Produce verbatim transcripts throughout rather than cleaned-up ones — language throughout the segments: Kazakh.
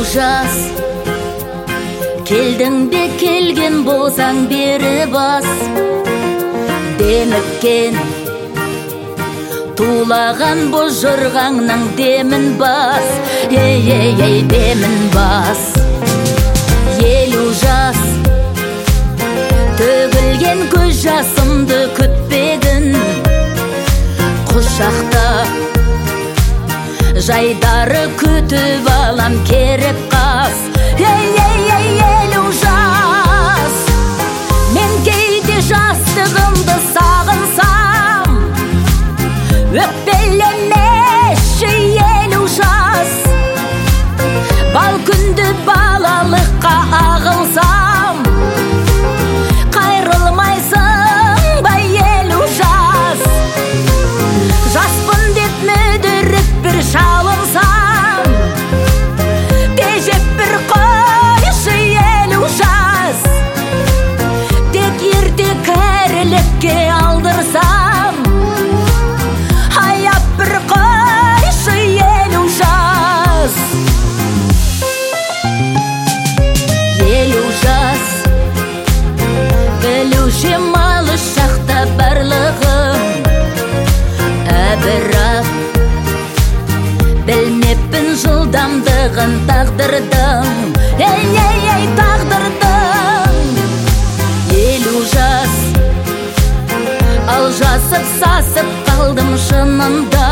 жас, келдің бе келген болсаң бері бас. Деміккен тулаған боз жорғаңның демін бас. Ей, ей, ей, демін бас. Елу жас, төгілген көз жасымды күтпедің. Құшақта жайдары күтіп алам керіп қас. Ей, ей, ей, елу жас, мен кейде жастығымды сағынсам, өкпелемеші елу жас. Бал күнді балалыққа ағылсам, қайрылмайсың ба елу жас. Жаспын деп мүдіріп бір шалынсам, тежеп бір қойшы елу жас. Тек ерте кәрілікке алдырсам, аяп бір қойшы елу жас. Елу жас, білуші малы шақта барлығым, әбірақ білмеппін жылдамдығын тағдырдың. Ей, ей, ей, тағдырдың. Елу жас, алжасып сасып қалдым шынында.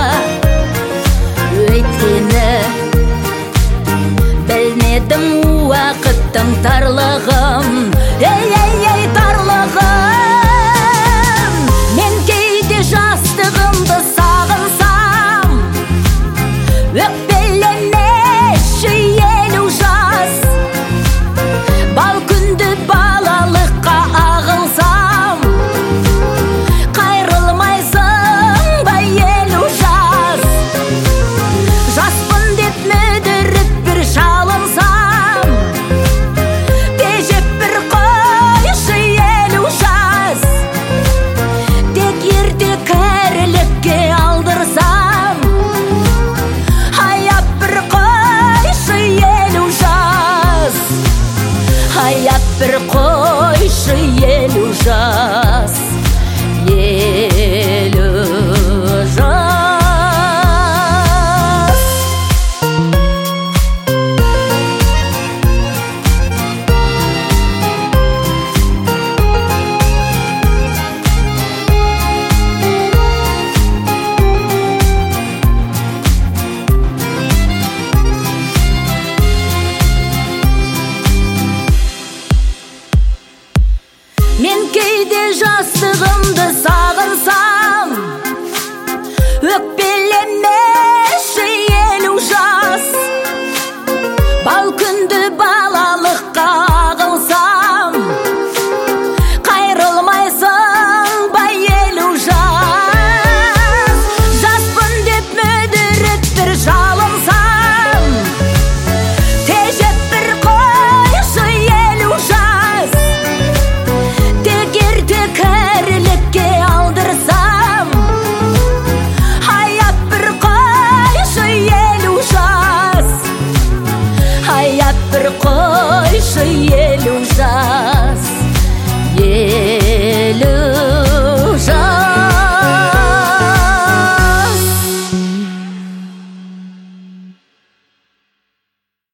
Өйткені білмедім уақыттың тарлығын. Ей, ей,